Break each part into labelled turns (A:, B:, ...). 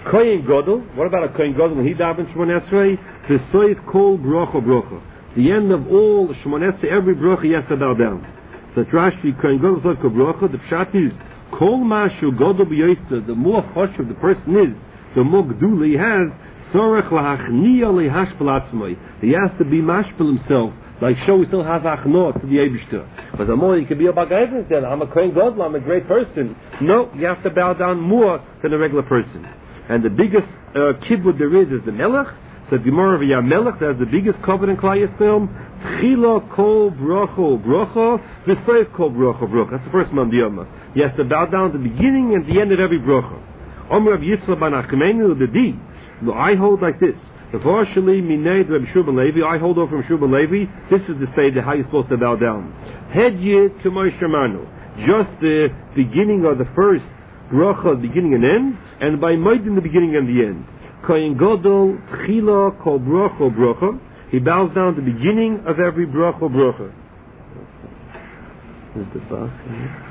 A: Kohen Gadol. What about a Kohen Gadol when he davens Shmoneh Esrei? V'soif kol brocha brocha. The end of all Shmoneh Esrei, every brocha he has to bow down. So Rashi, Kohen Gadol soif kol brocha. The pshat is kol mashu gadol b'yoysa. The more choshev the person is, the more gdula he has. Sorech lahachniya lehashpel atzmai. He has to be mashpel himself, like show he still has achno to the Eibishter. But the more he can be a bagayvin, then I'm a Kohen Gadol, I'm a great person. No, you have to bow down more than a regular person. And the biggest kibbud there is the melech. So Gemara v'ya melech, that's the biggest covenant in Klal Yisrael. Tchila kol brocha brocha, v'soif kol brocha brocha. That's the first mandiyama. He has to bow down at the beginning and the end of every brocha. Omer Rav Yitzchak ben Achmeinu the D. No, I hold like this. Partially mined Reb Shua ben Levi. I hold over from Shua ben Levi. This is the say that how you're supposed to bow down. Hedye to Moshe Manu. Just the beginning of the first bracha, beginning and end, and by Moed in the beginning and the end. Kohen Gadol Tchila Kol Bracha Bracha. He bows down at the beginning of every bracha bracha. Is the box here?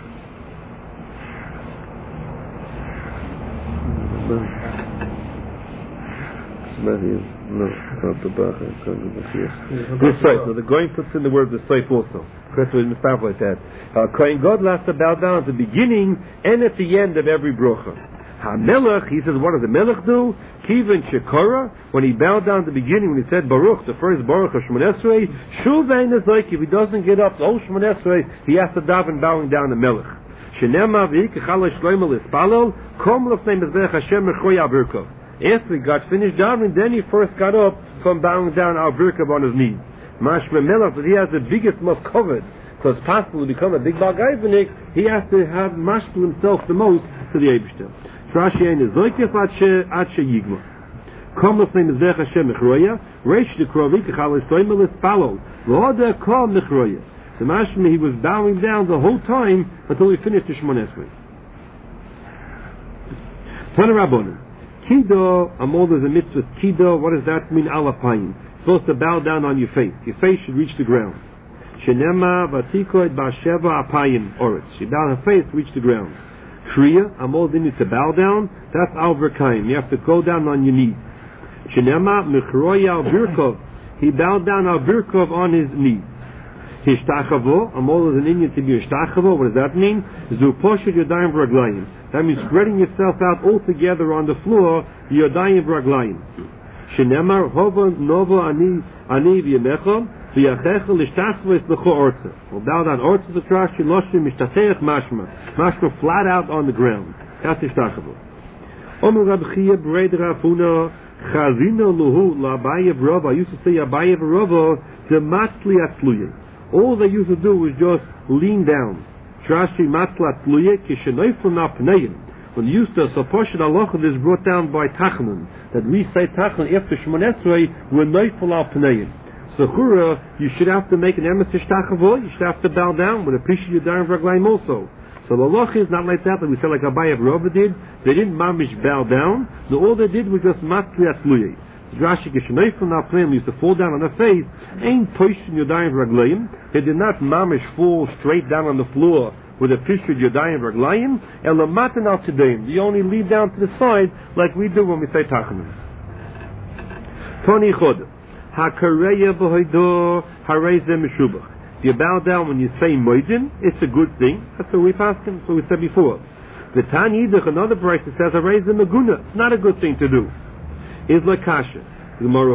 A: Not here. No, not the bracha. The Seif. So the Goyim puts in the word the Seif also. Chris was mistake like that. Kohen Gadol has to bow down at the beginning and at the end of every bracha. HaMelech, he says, what does the Melech do? Kivan Shekora, when he bowed down at the beginning, when he said Baruch, the first Baruch of Shmoneh Esrei, Shuvain is like, if he doesn't get up, the whole Shmoneh Esrei, he has to daven bowing down the Melech. Shenema v'ikachal shloimo l'spalol, kom l'fnei mezbech Hashem mechoy al-birkov. After he got finished davening, then he first got up from bowing down al-birkov on his knees. Mashma Melech, but he has the biggest, most covered, because possible to become a big bagayvenik, he has to have mashpul himself the most to the Eibishter. Rashi is zoykef atshe yigma. Kom l'fnei mezbech Hashem mechroya, reish dekrovi kachal shloimo l'spalol, v'oda kom mechroya. So mashma, he was bowing down the whole time until he finished the Shmoneh Esrei. Tana Rabbanan. Kido, amol there's a mitzvah kido. What does that mean? Alapayim. Supposed to bow down on your face. Your face should reach the ground. Shenema vatikoid ba'sheva apayim oretz. She bow her face, reach the ground. Kriya, amol didn't need to bow down. That's al verkayim. You have to go down on your knees. Shenema mechroya al birkov. He bowed down al birkov on his knees. Hishtachavo, amol is an Indian to be hishtachavo. What does that mean? Zu poshet yodayim v'raglayim. That means spreading yourself out all together on the floor, yodayim v'raglayim. Shenemar hova novo ani v'yemecha v'yachecha l'shtachavo es l'cho orza. Well, bow down orza the trash shiloshim mishtatech mashma flat out on the ground. That's hishtachavo. Omer Rab Chia b'rei d'Rafuna chazina luhu la'abayev rova. I used to say abayev rova dematzli atzluye. All they used to do was just lean down. Trashi matzlat luye kishenoifun apneim. When they used to Saposhet Alocha, this is brought down by Tachanun, that we say Tachanun after Shmoneh Esrei, we're noiful apneim. So Chura, you should have to make an emes tishtachavo, you should have to bow down with a pishu yadayim v'raglayim also. So the Alocha is not like that we say like Abayev Rova did. They didn't mamish bow down. All they did was just matzlat luye. Rashi Geshneifel Napneim used to fall down on their face. Ain't pushing Yodayim Raglayim. They did not mamish fall straight down on the floor with a picture of Yodayim Raglayim. Elamatan al Tadayim. You only lead down to the side like we do when we say Tachanun. Toni Chod. Hakareya b'hoido hareze meshubach. If you bow down when you say Moedin, it's a good thing. That's what we passed him. That's what we said before. The Tani Yidach, another price that says hareze meguna. It's not a good thing to do. Is like kasha. One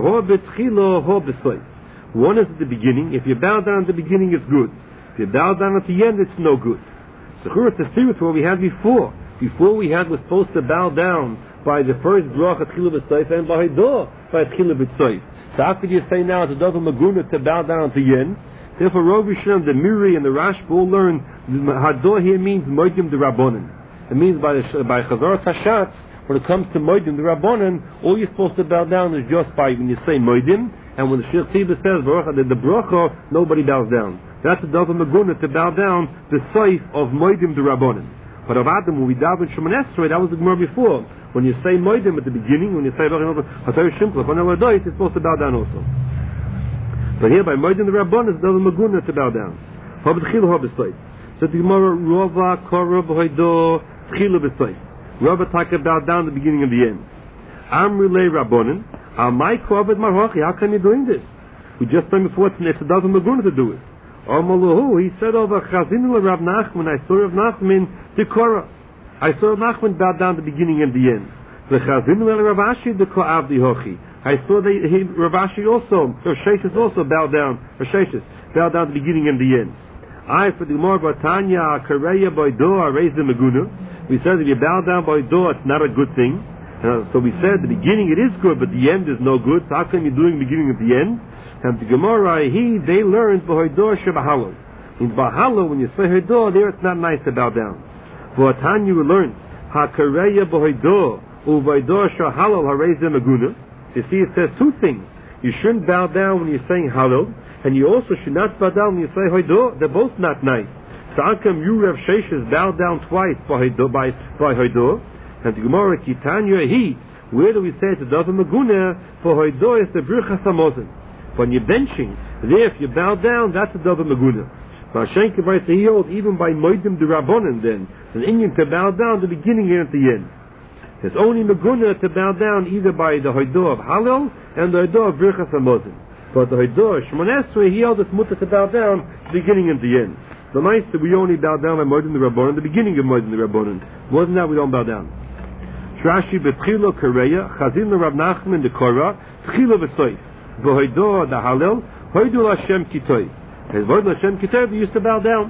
A: is at the beginning. If you bow down at the beginning, it's good. If you bow down at the end, it's no good. So here it's a spirit what we had before. Before we had was supposed to bow down by the first bracha tchila b'soif and by tchila b'soif. So how could you say now it's a double maguna to bow down at the end? Therefore, Rav Yisrael, the Miri, and the Rashba all learn hador here means moedim de rabbonin. It means by Chazarat Hashatz. When it comes to Moedim, the Rabbanan, all you're supposed to bow down is just by when you say Moedim, and when the Shir Tzibah says the bracha, nobody bows down. That's a Dava Maguna to bow down the Seif of Moedim the Rabbanan. But of Adam, when we daven Shmoneh Esrei, that was the Gemara before. When you say Moedim at the beginning, when you say Hatay Shimplach, when you're supposed to bow down also. But here by Moedim the Rabbanan, it's Dava Maguna to bow down. So the Gemara, Rova Korah B'Hoido Tchila B'Seif. Rabbi talked about down the beginning and the end. Amri le Rabbonin, Amai Kovet Marhochi, how come you're doing this? We just told before it's a dozen Maguna to do it. Omalahu, he said over Chazin le Rav Nachman, I saw Rav Nachman the Korah. I saw Rav Nachman bow down the beginning and the end. The Chazin le Rav Ashi the Ko'av the Hochi. I saw Rav Ashi also, Rav Sheshes also bow down, Rav Sheshes bow down the beginning and the end. I for the Gemara Batanya Kareya by Do, I raised the Maguna. We said if you bow down by Do, it's not a good thing. So we said the beginning it is good, but the end is no good. So how come you're doing the beginning at the end? And the Gemara, they learned B'hoidor Shebahalo. In Bahalo, when you say Hoidor, there it's not nice to bow down. But Tanya learned HaKareya B'hoidor U'Voidor Shahalo HaRezeh Maguna. You see, it says two things. You shouldn't bow down when you're saying Halal, and you also should not bow down when you say Hoidor. They're both not nice. So how come you, Rav Sheshes, bow down twice by Hoidor? And the Gemara, Kitanya, where do we say it's a Dava Maguna? For Hoidor is the Birchas HaMozen. When you're benching, there if you bow down, that's a Dava Maguna. But Hashem Kavai he holds even by Moedim de Rabbonim then, it's an Indian to bow down the beginning and at the end. There's only Maguna to bow down either by the Hoidor of Halal and the Hoidor of Birchas HaMozen. But the Hoidor, Shmon Esrei, he held this mutter to bow down the beginning and the end. The Meister, we only bow down by Moedim de Rabbonim, the beginning of Moedim de Rabbonim. More than that, we don't bow down. Rashi betchilo kareya, Chazin le Rav Nachman the Korah, tchilo v'soif. V'hoidor the Halel, hoidul Hashem kitoi. As hoidul Hashem kitoi, we used to bow down.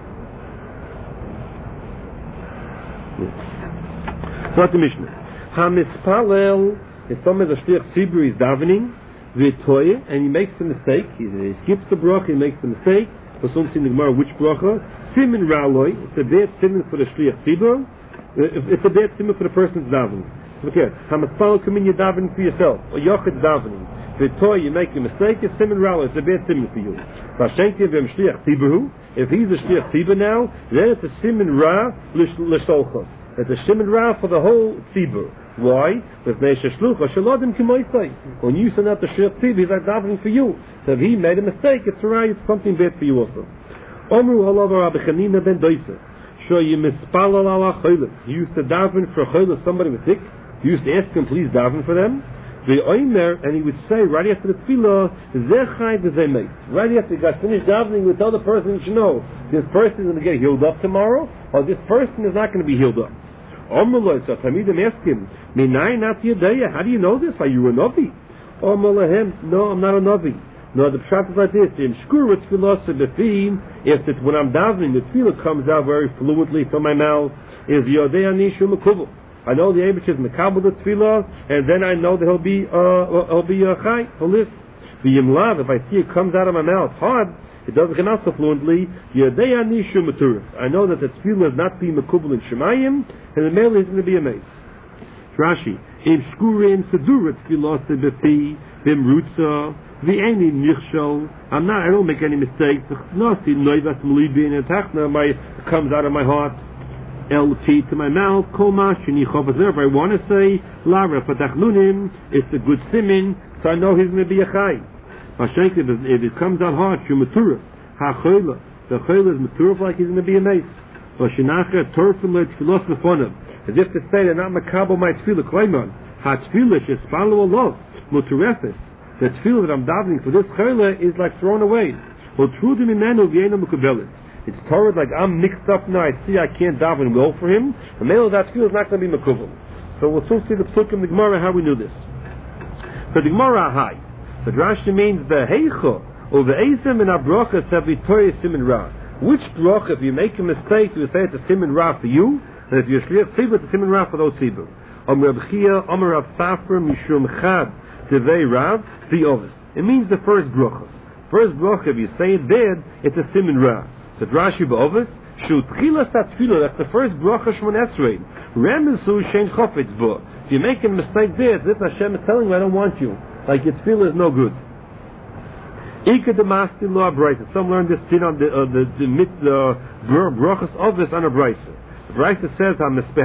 A: So that's the Mishnah. HaMispalel is someone the Shliach Tzibur is davening, v'toye, and he makes a mistake. He skips the bracha, he makes a mistake. For some in the Gemara, which bracha? Simin raloi. It's a bad simin for the Shliach Tzibur. It's a bad siman for the person's davening. Okay, Hamaspal come in, you're davening for yourself, or Yochid davening. V'toy, you make a mistake, it's siman rala, it's a bad siman for you. If he's a shliach tzibur now, then it's a siman ra l'sholcha. It's a siman ra for the whole tzibur. Why? When you send out the shliach tzibur, he's like davening for you. So if he made a mistake, it's right, it's something bad for you also. Omru halav Rabbi Chanina ben Doisa. You used to daven for a somebody was sick. You used to ask him, please daven for them. And he would say, right after the tefillah, right after he got finished davening, he would tell the person, you know, this person is going to get healed up tomorrow, or this person is not going to be healed up. So Tamidim asked him, how do you know this? Are you a Navi? No, I'm not a Navi. No, the pshat is like this. In shkur tefillah sebefim, if that when I'm davening, the tefillah comes out very fluently from my mouth, is yodei ani shu mekubel. I know the Eibush is mekabel the tefillah, and then I know that he'll be chai, he'll live. The yimlav, if I see it comes out of my mouth hard, it doesn't come out so fluently. Yodei ani shu meturif. I know that the tefillah is not being mekubel in shemayim, and the male is going to be amazed. Rashi, in shkurin sedura tefillah sebefim bimrutza. I don't make any mistakes. It comes out of my heart. LT to my mouth. If I want to say Lara Patachnunim, it's a good simin, so I know he's going to be a chai. If it comes out hard, Shumatura, HaChoyla, the Choyla is maturif like he's going to be a mace. As if to say they're not makabel my tefillah, Kleiman. HaTefillah is follow Allah, Muturefis. The tefillah that I'm davening for this chayla is like thrown away. It's Torah like I'm mixed up now. I see I can't daven well for him. The male of that tefillah is not going to be mekubal. So we'll soon see the psuk in the Gemara how we knew this. So the Gemara high. So Rashi means the heicha or the eisem in abrocha savitoy simin ra. Which bracha, if you make a mistake, you say it's a simin ra for you, and if you're shliach tzibur, it's a simin ra for those tzibur. Amar Rav Chia, Amar Rav Safra, Mishum Chad. Rav, the others. It means the first bracha. First bracha, if you say it bad, it's a simin ra. So Rashi b'ovis, shu tchilas tatfilah, that's the first bracha Shmon Esrei. Remesu shein chofetz bo. If you make a mistake there, this Hashem is telling you, I don't want you. Like your tefillah is no good. Ika demastin lo abraisa. Some learn this din on the brachas ovis on a braisa. The braisa says,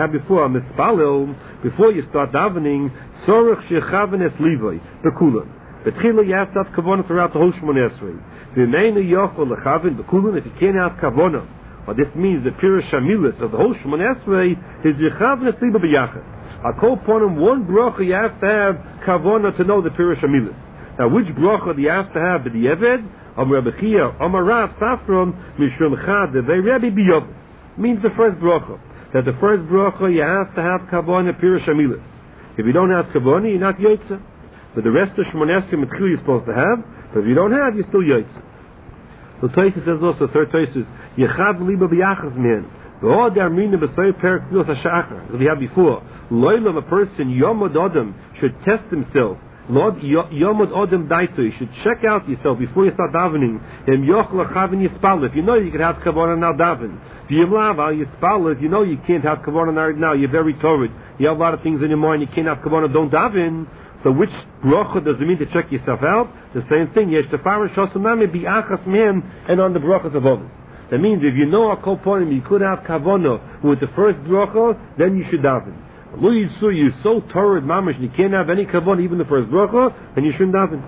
A: before you start davening, Sorach shechavenes livay bekulan. Betchila you have to have kavanah throughout the whole Shmon Esrei. V'meinu yochol lechaven bekulan. If you can't have kavanah, or this means the pirish shamilis of the whole Shmon Esrei is yechavenes livay b'yachas. I call upon him one bracha you have to have kavana to know the Pirush Amilis. Now which bracha do you have to have? The Eved, Rabbi Chia, Rav Safron, Mishum Chad, the Rebbe Biyovis. Means the first bracha. That the first bracha you have to have kavana Pirush Amilis. If you don't have kavana, you're not yotze. But the rest of Shmonesim Mitchil you're supposed to have. But if you don't have, you're still yotze. The Tosfos says also, third Tosfos, Yechav liba b'yachas man. We have before, Loilam, a person, Yomod Adam, should test himself. Lord, Yomod Adam Daito, you should check out yourself before you start davening. If you know you can have Kavanah now daven. If you know you can't have Kavanah now, you're very torrid. You have a lot of things in your mind, you can't have Kavanah, don't daven. So which bracha does it mean to check yourself out? The same thing, Yesh Tefarish Hosanami Bi'achas Mehem, and on the brachas of others. That means if you know a kol ponim, you could have kavana with the first bracha, then you should daven. Lo Yitzu, you're so torrid mamash, you can't have any kavana, even the first bracha, then you shouldn't daven.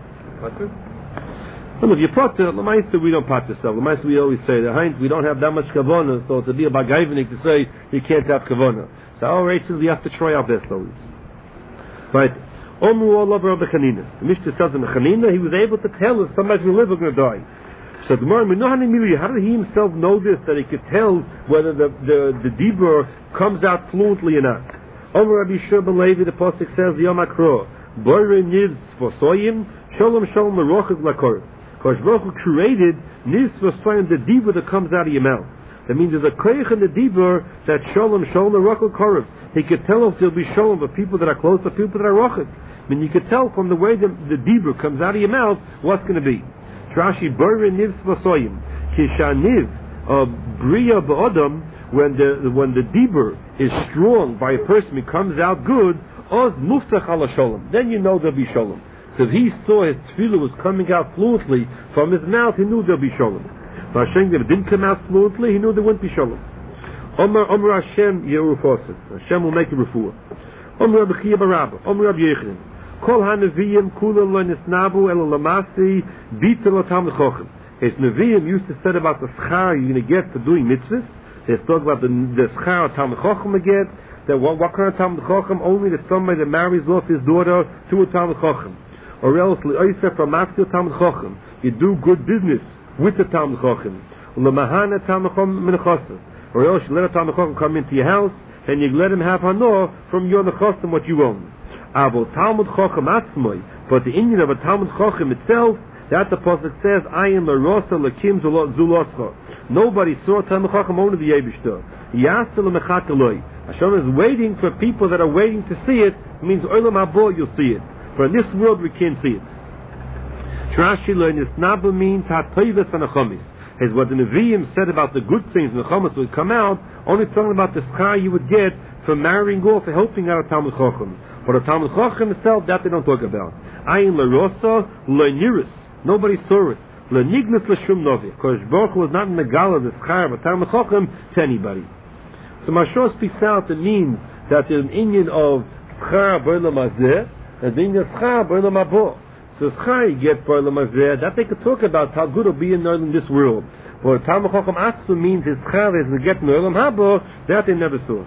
A: Well, if you potter, l'maisa we don't potter self. L'maisa we always say that Heinz we don't have that much kavana, so to be a bagayvenik to say you can't have kavana. So our races we have to try our best always. Right. Omru all over Rabbi Chanina. The Mishnah says in Chanina he was able to tell if somebody's going to live or going to die. So the Gemara, how did he himself know this, that he could tell whether the dibur comes out fluently or not? Omer Rabbi Shua ben Levi, the pasuk says, Yom HaKro, Boire Nivs for Soyim, Shalom Shalom L'rochav L'kor. Kosh Baruch Hu created Nivs for Soyim, the dibur that comes out of your mouth. That means there's a koich in the dibur that Shalom Shalom L'rochav L'kor. He could tell if there'll be Shalom for people that are close, for people that are rochav. I mean, you could tell from the way the dibur comes out of your mouth what's going to be. Rashi Boire Nivs Vasoyim Kishaniv Bria Ba'odam, when the dibur is strong by a person, it comes out good. Oz Muftach ala Shalom. Then you know there'll be Shalom. So if he saw his tefillah was coming out fluently from his mouth, he knew there'll be Shalom. But Hashem, if it didn't come out fluently, he knew there wouldn't be Shalom. Omer Hashem Yerufosim. Hashem will make a refuah. Omer Rabbi Chia Barabba. Omer Rabbi Yechanan. Kol ha-Nevi'im kulam lo nisnabu ela lamasi bita lo Talmid Chochem. His Nevi'im used to say about the schar you're going to get for doing mitzvahs. They talk about the schar Talmid Chochem again. That what kind of Talmid Chochem? Only that somebody that marries off his daughter to a Talmid Chochem. Or else l'oisef from after Talmid Chochem. You do good business with the Talmid Chochem. L'mahana Talmid Chochem minachasa. Or else you let a Talmid Chochem come into your house and you let him have hanor from your nechasim what you own. Avo Talmud Chochem Atzmoi, but the Indian of a Talmud Chochem itself, that the pasuk says, Ayin LaRosa Lakim Zuloscha. Nobody saw Talmud Chochem, only the Yebishter. Yasel Mechat Hashem is waiting for people that are waiting to see it. It means Olam Habo you'll see it. But in this world we can't see it. Trashi Lo Nisnaba means HaToivas and Achomis. Is what the Nevi'im said about the good things and the Chomis would come out, only talking about the schar you would get for marrying off, for helping out a Talmud Chochem. But a Talmud Chochem itself, that they don't talk about. Ayin LaRosa Lo-Niris. Nobody saw it. Lo-Nignas L'Shum Novi. Kosh Baruch Hu was not in the gala, the schar of a Talmud Chochem to anybody. So Mashor speaks out, it means that there's an Indian of schar b'olam hazeh, and the Indian of schar b'olam habo. So schar you get b'olam hazeh, that they could talk about how good it'll be in this world. But Talmud Chochem Atzu means his schar is to get in olam habo, that they never saw.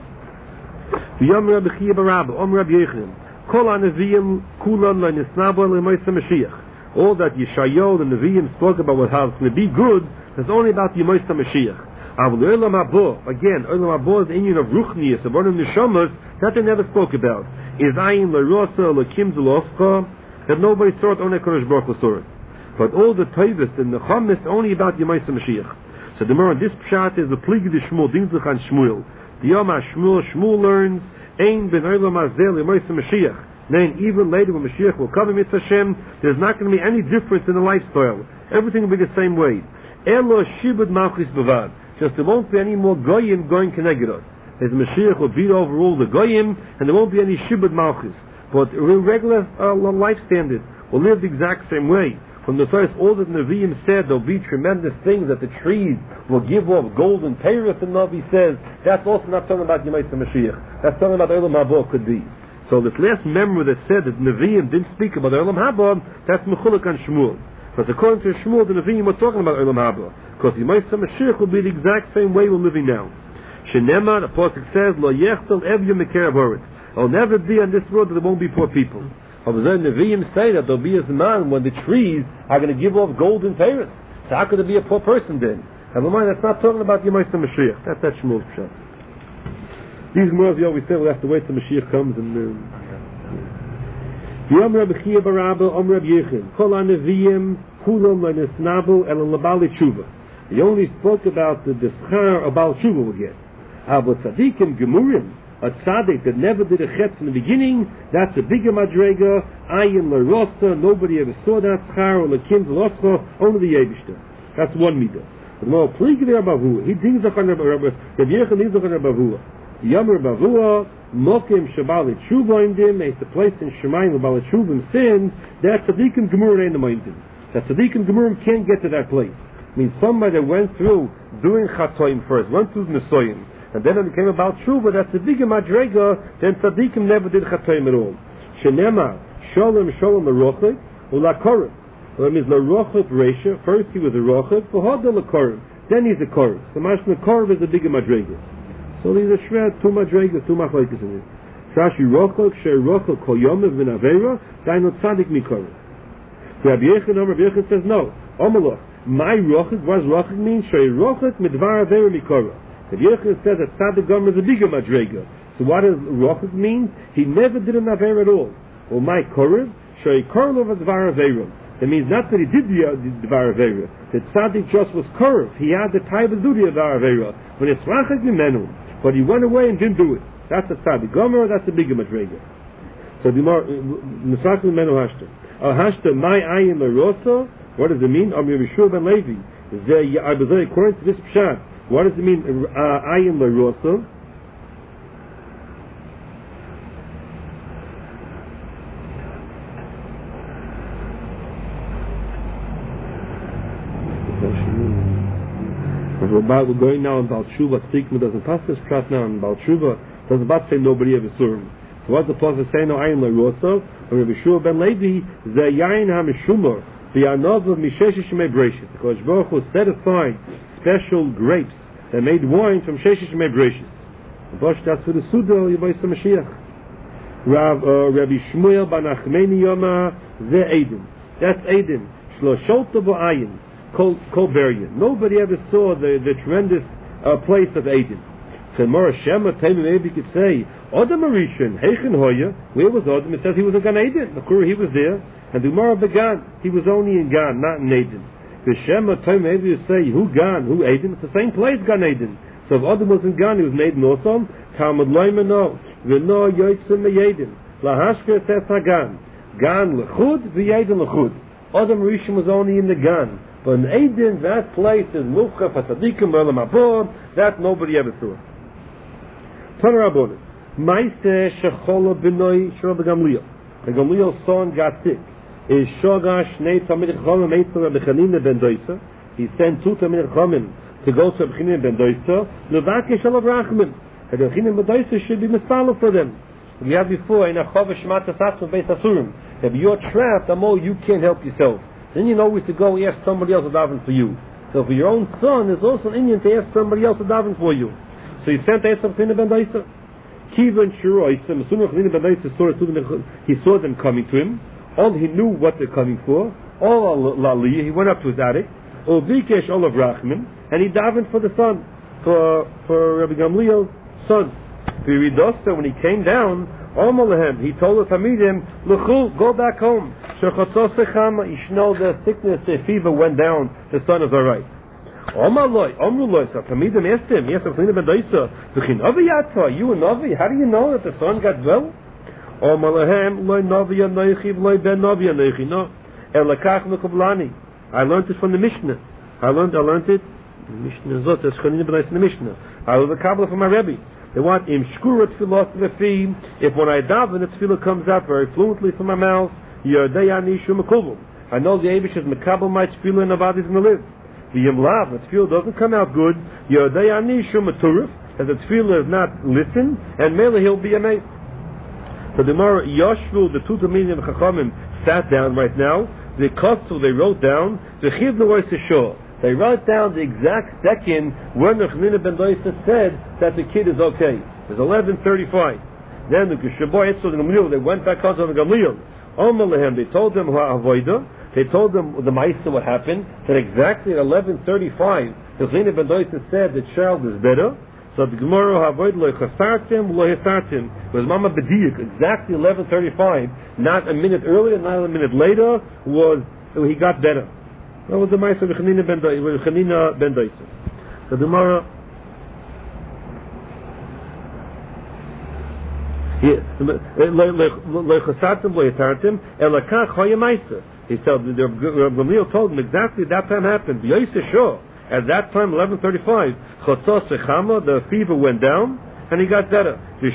A: V'yom Rabbi Chia Barabba, Om Rabbi Yechanan, Kol ha-Nevi'im kulan lo-nisnabu l'moisa Mashiach. All that Yeshayahu, the Nevi'im, spoke about how it's going to be good, is only about the Moisa Mashiach. Olam Habo, again, Olam Habo is the union of Ruchnius, of one of the Neshamas, that they never spoke about. Is Ayin LaRosa Lakim Zuloscha, that nobody saw it, only Kodesh Baruch Hu saw it. But all the Toivus and the Chomis only about the Moisa Mashiach. So the more this pshat is the Pligi de Shmuel, Dinzlich and Shmuel. The Yom Shmuel learns, Ein ben Olam Hazeh l'Moisa Mashiach. Then even later when Mashiach will come in Mitzvah Hashem, there's not going to be any difference in the lifestyle. Everything will be the same way. Elo shibud malchus bavad. Just there won't be any more goyim going connected us. As Mashiach will beat over all the goyim, and there won't be any shibud malchus. But regular life standard will live the exact same way. From the first, all that Nevi'im said, there'll be tremendous things that the trees will give off golden peiros, and Navi says, that's also not talking about Yemais Mashiach. That's talking about Olam Habo could be. So this last memory that said that Nevi'im didn't speak about Olam Haba, that's Mechulak on Shmuel. Because according to Shmuel, the Nevi'im were talking about Olam Haba. Because Yemais Mashiach will be the exact same way we're living now. Shenema, the Pasuk says, Lo yechtel evya mekerav horetz. There'll never be in this world that there won't be poor people. But the Nevi'im say that there'll be a man when the trees are going to give off gold and Paris. So how could there be a poor person then? And mind, that's not talking about Yemais Mashiach. That's that Shmuel's pshat. These words we always say we'll have to wait till Mashiach comes and. Yom Reb Chia Barabba Om Reb Yechim Kol HaNevi'im Kulom LeNesnabu El LeBali Tshuva. He only spoke about the schar about Tshuva will get. But Tzadikim Gemurim, a Tzadik that never did a chet from the beginning, that's a bigger madrega. Ayin LeRosa, nobody ever saw that schar or LeKim V'Loscha, only the Yebishter. That's one midah. The more Plig there Bavua, he thinks of on Reb Yechim, thinks of on Bavua. Yom Reb Bavua, Mokim Shabali Tshuva in them, it's the place in Shemayim Shabali Tshuva sin, that Tzadikim Gemurim ain't the Moindim. That Tzadikim Gemurim can't get to that place. I mean, somebody that went through doing Chatoim first, went through Nesoyim, and then when it came about Tshuva, that's a bigger madrega, then Tzadikim never did Chatoim at all. Shenema, Sholem L'Rochik, U'Lakorim. Well, that means L'Rochik Reisha, first he was a Rochik, V'Hoda L'Korim, then he's a Korim. So Mashma Korim is a bigger madrega. So these are shred, two madregas, two machlekes in it. Rashi Rochik, Shei Rochik, Kol Yomev V'N Avera, Daino Tzadik Mikorim. Rabbi Yechon says no. Omelach. My rochik, what does rochik mean? Shei rochik midvar avera mikora. Rabbi Yechon says that Tzadik Gomer is a bigger madrega. So what does rochik mean? He never did an avera at all. Or my korev, shei korlov advar avera. That means not that he did the dvar avera. That Tzadik just was korev. He had the type of duty of dvar avera. When it's rachik mimenu, but he went away and didn't do it. That's a Tzadik Gomer. That's a bigger madrega. So the more Nisach mimenu hashta. Hashta my ayin lerosa. What does it mean? Amir Yeshua ben Levi. According to this pshat, what does it mean? Ayin lerosa. We're going now on Baal Tshuva. Tzikma doesn't pass this pshat now on Baal Tshuva. Doesn't about say nobody ever saw him. So what's the pasuk say? No ayin lerosa. Amir Yeshua ben Levi. Ze yayin hamishumor. The Anov of Misheshish Shemei Breshis. Because Baruch Hu set aside special grapes that made wine from Sheshish Shemei Breshis. That's for the Suda Yevayis Mashiach. Rabbi Shmuel Bar Nachmani Yoma Ze Eden. That's Eden. Shloshot Bo'ayin Kol Beryan. Nobody ever saw the tremendous place of Eden. So Mora Shema Taimim maybe could say Odom Arishan Heichen Hoya. Where was Odom? It says he was in Gan Eden. He was there. And the Gemara began, he was only in Gan, not in Eden. The Shema Taimim maybe you say who Gan, who Eden? It's the same place, Gan Eden. So if Odom was in Gan, he was in Eden also. Talmud Loimano V'no Yotzim Me'Eden Lahashka Tes Hagan Gan L'Chud V'Yeden L'Chud. Odom Rishon was only in the Gan. But in Eden, that place is Mufcha Fatadikim B'Olam Haba, that nobody ever saw. Tana Rabbanan, Maaseh Shechola B'noi Shlomo Gamliel. The Gamliel's son got sick. Is Shogash Nei Talmid Chachamim Eitzel Rabbi Chanina ben Doisa. He sent two Talmid Chachamim to go to Rabbi Chanina ben Doisa. Levakesh Alav Rachman. And Rabbi Chanina ben Doisa should be misfallen for them. We had before in a Chav Shmat Tasatzu Beis Asurim. If you're trapped, you can't help yourself. Then you know to go ask somebody else to daven for you. So for your own son, it's also an Indian to ask somebody else to daven for you. So he sent Eitzel Rabbi Chanina ben Doisa. Kiva and Shiro, he saw them coming to him. All he knew what they're coming for. All Laliyah, he went up to his attic. Vikesh Olav Rachman, and he davened for the son, for Rabbi Gamliel's son. Viridosta, when he came down, Omalahem, he told us Hamidim, L'chu, go back home. Shechotzosechama, Ishno, the sickness, the fever went down. The son is all right. Omaloi, Omruloi, so Hamidim asked him, yes, I'm saying about Daisa, you a Navi, how do you know that the son got well? Omalahem, Loi Navi Anoichi, Loi Ben Navi Anoichi, no. Elakach Mekublani. I learned it from the Mishnah. I learned it. Mishnah Zot, that's Chanina Ben Daisa in the Mishnah. I learned the Kabbalah from my Rebbe. They want Im Shkura Tfilah, if when I daven, the Tfilah comes out very fluently from my mouth, Yodei Anishu Mekubum. I know the Abish is Mekabel my Tfilah and nobody's going to live. The Yimlav, the Tfilah doesn't come out good. Yodei Anishu Meturif, and the Tfilah is not listened, and Mele he'll be amazed. So the Gemara Yoshvu, the two Talmidim Chachamim sat down right now. The Kotzel they wrote down the Chiv Leroy Seshor. They wrote down the exact second when the Chanina ben Doisa said that the kid is okay. It's 11:35. Then the Geshaboy Etzel the Gamliel, they went back onto the Gamliel. They told them they told them the Maisa what happened, that exactly at 11:35, Chazina ben Doisa said the child is better. So the Gemara Havoid lo chasartim lo hisartim was Mama B'diyuk, exactly 11:35, not a minute earlier, not a minute later, was he got better. That was the Maisa of Chanina ben Doisa. So the Gemara. He said the Gamliel told him exactly that time happened. At that time, 11:35, the fever went down and he got better. And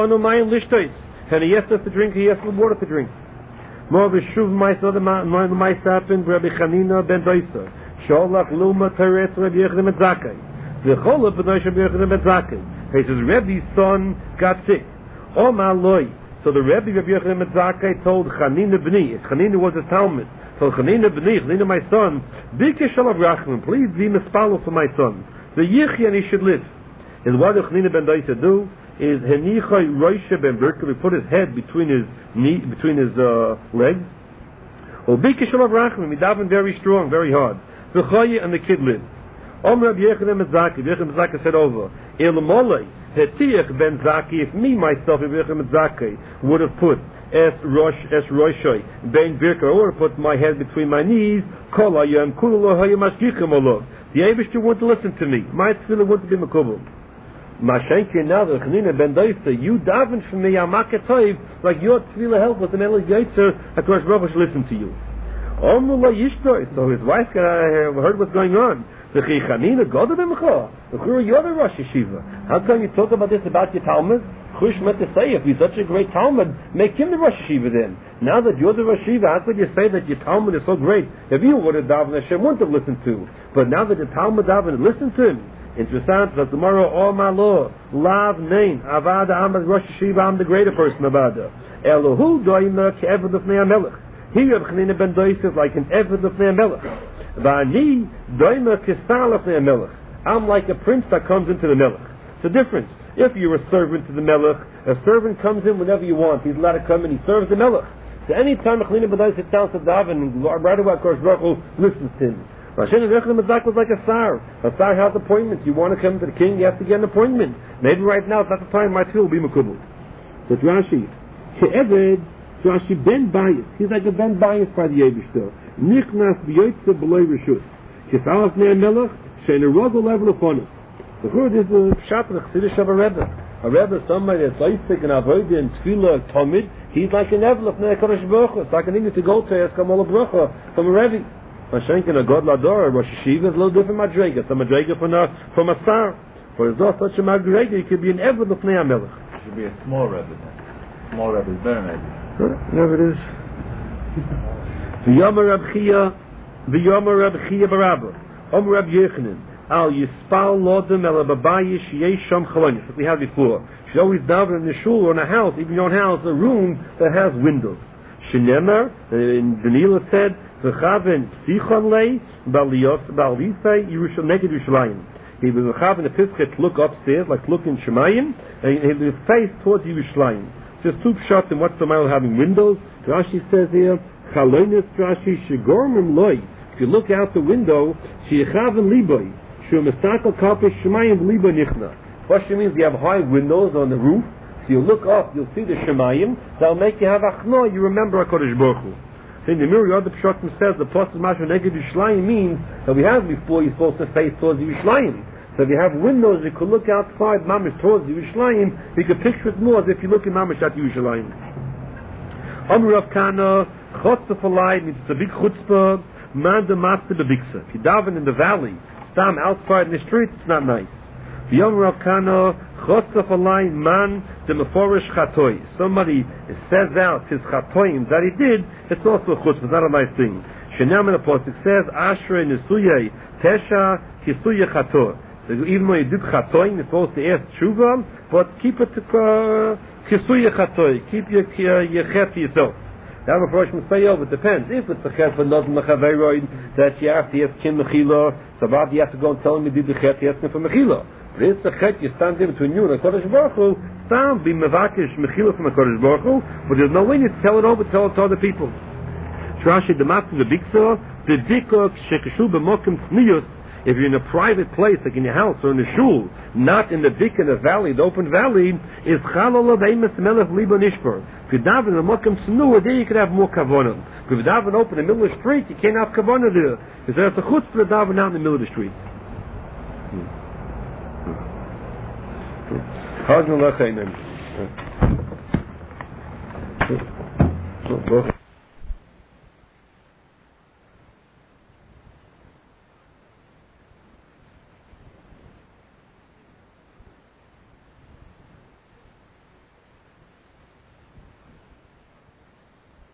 A: he asked us to drink. He asked for water to drink. More of a shuv ma'isa, the ma'isa happened. Rabbi Chanina ben Doisa sholach luma teretz Rabbi Yochanan ben Zakkai. The cholov ben Rabbi Yochanan ben Zakkai. He says Rebbe's son got sick. Oh my Lord! So the Rebbe Rabbi Yochanan ben Zakkai told Chanina b'ni. Chanina was his Talmud. So Chanina b'ni, Chanina my son, Bikesh alav rachman, please be mispalo for my son. The yichya and he should live. And what did Chanina ben Doisa do? Is henichai roisha ben Berkel, he put his head between his legs. Or Bikesh alav rachman, he davened very strong, very hard. The chaya and the kid lived. Rabbi Yochanan ben Zakkai, Yochanan ben Zakkai said over, Elamolei, Hetiach ben Zakkai, if me, myself, Rabbi Yochanan ben Zakkai, would have put Es Roshoi, Ben Birka, or put my head between my knees, Kol Hayam, Kulula Hayam Ashkichim Olov. The Eibishter wouldn't listen to me. My tefillah wouldn't be Mekubal. Mashenke now, the Chanina ben Doisa, you daven for me, Amakatoiv, like your tefillah help with the Melech Yaitzer, HaKadosh Baruch Hu should listen to you. Omula Yishtoi, so his wife heard what's going on. The Chanina, God of them, you're the Rosh Yeshiva. How come you talk about this about your Talmud? Chush meant to say, if you're such a great Talmud, make him the Rosh Yeshiva then. Now that you're the Rosh Yeshiva, how could you say that your Talmud is so great? If you would have davened, Hashem wouldn't have listened to. But now that the Talmud davened, listen to him. Interessant, that tomorrow, oh my Lord, Lav Nein, Avada, I'm the Rosh Yeshiva, I'm the greater person, Avada. Elohu doima ke'eved l'fnei HaMelech. Here, Chanina ben Doisa is like an Eved l'fnei HaMelech. V'ani doima kesar l'fnei HaMelech. I'm like a prince that comes into the Melech. It's a difference. If you're a servant to the Melech, a servant comes in whenever you want. He's allowed to come and he serves the Melech. So any time Chanina ben Doisa sits down to daven, and right away, HaKadosh Baruch Hu listens to him. Rabbi Yochanan ben Zakkai was like a sar. A sar has appointments. You want to come to the king, you have to get an appointment. Maybe right now, it's not the time my tefillah will be mekubal. So it's Rashi. She'eved, Rashi ben Bayis. He's like a ben Bayis by the Eibishter. Nichnas b'yoytze b'loy reshus. Kis'alaf ne'er melech, she'en a rogel level upon it. The word is the pshat of the Chassidus of a Rebbe. A Rebbe, somebody that's Isaac and Avodah and Tefillah, Talmud, he's like an Evlef ne'er Kadosh Baruch Hu. It's like an English to go to ask Kamal Bracha from a Rebbe. Mashenkin a God Lador, Rosh Yeshiva is a little different Madrega. Some Madrega from a Sar. For it's not such a Madrega, it could be an Evlef ne'er melech.
B: It should be a small Rebbe then. Small Rebbe is better maybe.
A: Whatever it is. V'yomer Rab Chia Barabba. Rab Yochanan. Al Yispal Lodem El Ababayish Yesham Chalonis. That we had before. Should always daven in the shul or in a house, even your own house, a room that has windows. Shenemar, in Daniel said, V'chaven Sichon Lei, Ba'alisai, Neked Yerushalayim. He was V'chaven the Pischet to look upstairs, like look in Shemayim, and his face towards Yerushalayim. Just two shots in what's the matter having windows. Rashi says here, Chalonis Rashi Shigormim Loi. If you look out the window, Shechaven Liboy. What she means, you have high windows on the roof, so you look up, you'll see the Shemayim, that'll make you have achno, you remember HaKadosh Baruch Hu. In the Mirror, the Pshatim says, the Pasuk Mashal Neged Yerushalayim means that we have before, you're supposed to face towards Yerushalayim. So if you have windows, you could look outside, Mamish, towards Yerushalayim, you could picture it more as if you look in Mamish at Yerushalayim. Amr Rav Kana, Chotzah Falai, means it's a big chutzpah, Man de Master Bebiksa. If you daven in the valley, Stam outside in the street, it's not nice. Yom Rav Kana Chotzaf Alai Man de Meforish Chatoy. Somebody says out his chatoim that he did, it's also a chutz, it's not a nice thing. Shenam in the post, it says Ashrei Nisuyei Tesha Kisuyei Chator. So even when you do chatoim, you're supposed to ask tshuva, but keep it to Kisuyei Chatoy. Keep your chet to yourself. Now, of course, it depends. If it's a chet for nothing mechaveroid, that you have to ask him mechila, so you have to go and tell him you did the chet, you ask him for mechila. This is a chet you stand in between you and HaKadosh Baruch Hu, stand, be mevakish, mechila from HaKadosh Baruch Hu, but there's no way to tell it over, tell it to other people. Trashi Dematim the Biksa, the Dikok Shekeshu B'mokim Tznius, if you're in a private place, like in your house or in a shul, not in the dik in the valley, the open valley, is Chalala V'emes Melech Liba Nishper. If you daven in the Mokim Tznuah, there you can have more kavanah. If you daven open in the middle of the street, you can't have kavanah there. Because there's a chutzpah to daven out in the middle of the street. Hajj